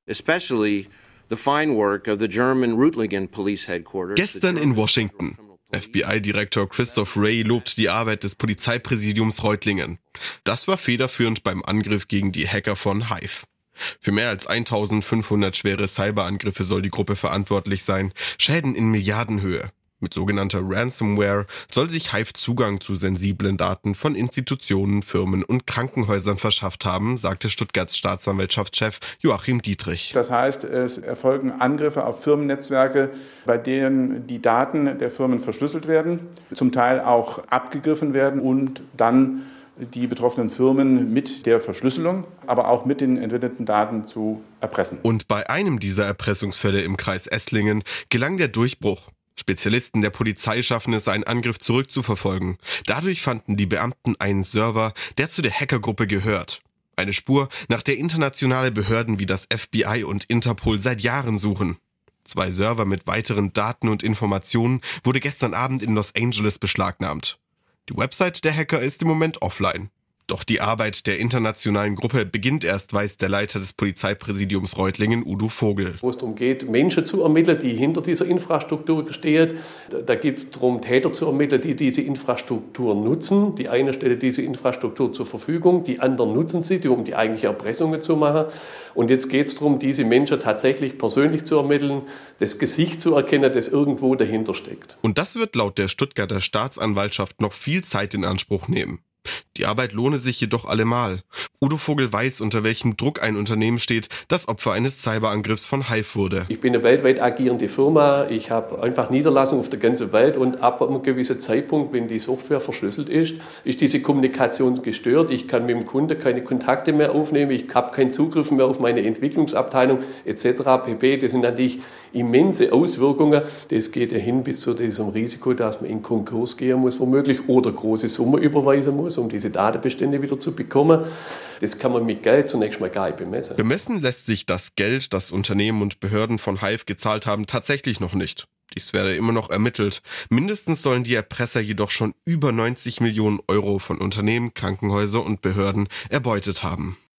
especially the fine work of the German Reutlingen Police Headquarters. Gestern in Washington. FBI-Direktor Christoph Wray lobt die Arbeit des Polizeipräsidiums Reutlingen. Das war federführend beim Angriff gegen die Hacker von Hive. Für mehr als 1500 schwere Cyberangriffe soll die Gruppe verantwortlich sein, Schäden in Milliardenhöhe. Mit sogenannter Ransomware soll sich Hive Zugang zu sensiblen Daten von Institutionen, Firmen und Krankenhäusern verschafft haben, sagte Stuttgarts Staatsanwaltschaftschef Joachim Dietrich. Das heißt, es erfolgen Angriffe auf Firmennetzwerke, bei denen die Daten der Firmen verschlüsselt werden, zum Teil auch abgegriffen werden und dann die betroffenen Firmen mit der Verschlüsselung, aber auch mit den entwendeten Daten zu erpressen. Und bei einem dieser Erpressungsfälle im Kreis Esslingen gelang der Durchbruch. Spezialisten der Polizei schaffen es, einen Angriff zurückzuverfolgen. Dadurch fanden die Beamten einen Server, der zu der Hackergruppe gehört. Eine Spur, nach der internationale Behörden wie das FBI und Interpol seit Jahren suchen. 2 Server mit weiteren Daten und Informationen wurde gestern Abend in Los Angeles beschlagnahmt. Die Website der Hacker ist im Moment offline. Doch die Arbeit der internationalen Gruppe beginnt erst, weiß der Leiter des Polizeipräsidiums Reutlingen, Udo Vogel. Wo es darum geht, Menschen zu ermitteln, die hinter dieser Infrastruktur stehen. Da geht es darum, Täter zu ermitteln, die diese Infrastruktur nutzen. Die eine stellt diese Infrastruktur zur Verfügung, die anderen nutzen sie, um die eigentliche Erpressungen zu machen. Und jetzt geht es darum, diese Menschen tatsächlich persönlich zu ermitteln, das Gesicht zu erkennen, das irgendwo dahinter steckt. Und das wird laut der Stuttgarter Staatsanwaltschaft noch viel Zeit in Anspruch nehmen. Die Arbeit lohne sich jedoch allemal. Udo Vogel weiß, unter welchem Druck ein Unternehmen steht, das Opfer eines Cyberangriffs von Hive wurde. Ich bin eine weltweit agierende Firma, ich habe einfach Niederlassungen auf der ganzen Welt und ab einem gewissen Zeitpunkt, wenn die Software verschlüsselt ist diese Kommunikation gestört. Ich kann mit dem Kunden keine Kontakte mehr aufnehmen, ich habe keinen Zugriff mehr auf meine Entwicklungsabteilung etc. pp. Das sind natürlich immense Auswirkungen. Das geht ja hin bis zu diesem Risiko, dass man in Konkurs gehen muss womöglich oder große Summen überweisen muss, um diese Datenbestände wieder zu bekommen. Das kann man mit Geld zunächst mal gar nicht bemessen. Bemessen lässt sich das Geld, das Unternehmen und Behörden von Hive gezahlt haben, tatsächlich noch nicht. Dies werde immer noch ermittelt. Mindestens sollen die Erpresser jedoch schon über 90 Millionen Euro von Unternehmen, Krankenhäusern und Behörden erbeutet haben.